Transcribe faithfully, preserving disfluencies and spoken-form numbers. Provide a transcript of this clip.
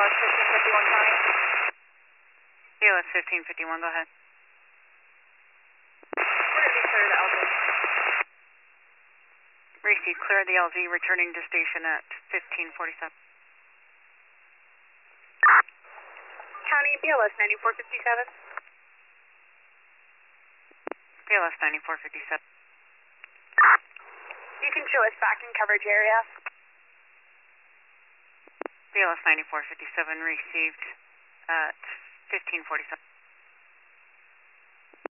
S fifteen fifty-one County. B L S fifteen fifty-one, go ahead. We're going to be clear to L Z. Receive, clear the L Z, returning to station at fifteen forty-seven. County, B L S ninety-four fifty-seven. B L S ninety-four fifty-seven. You can show us back in coverage area. B L S ninety-four fifty-seven received at fifteen forty-seven.